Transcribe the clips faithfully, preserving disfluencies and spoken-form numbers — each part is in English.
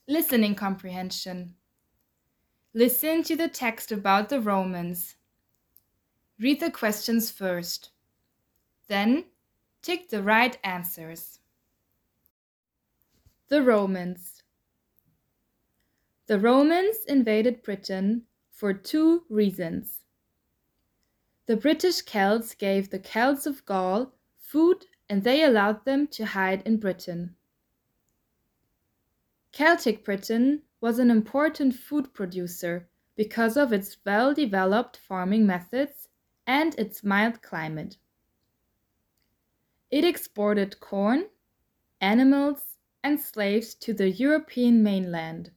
Listening comprehension. Listen to the text about the Romans. Read the questions first. Then, tick the right answers. The Romans. The Romans invaded Britain for two reasons. The British Celts gave the Celts of Gaul food and they allowed them to hide in Britain. Celtic Britain was an important food producer because of its well-developed farming methods and its mild climate. It exported corn, animals, and slaves to the European mainland.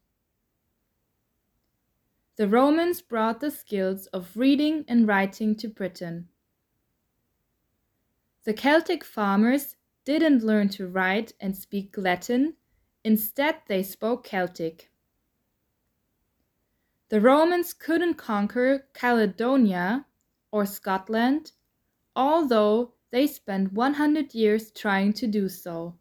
The Romans brought the skills of reading and writing to Britain. The Celtic farmers didn't learn to write and speak Latin, instead they spoke Celtic. The Romans couldn't conquer Caledonia or Scotland, although they spent one hundred years trying to do so.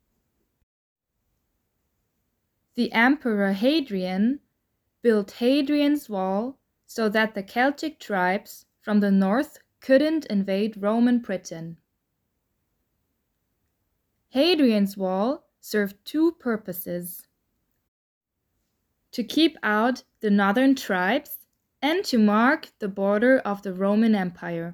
The Emperor Hadrian built Hadrian's Wall so that the Celtic tribes from the north couldn't invade Roman Britain. Hadrian's Wall served two purposes: to keep out the northern tribes and to mark the border of the Roman Empire.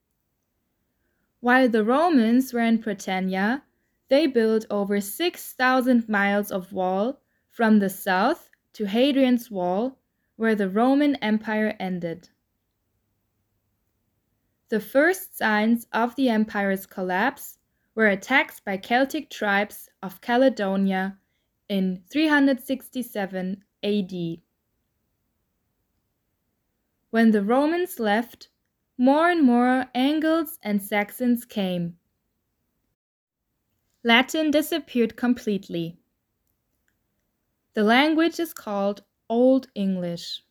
While the Romans were in Britannia, they built over six thousand miles of wall from the south to Hadrian's Wall, where the Roman Empire ended. The first signs of the empire's collapse were attacks by Celtic tribes of Caledonia in three hundred sixty-seven A D. When the Romans left, more and more Angles and Saxons came. Latin disappeared completely. The language is called Old English.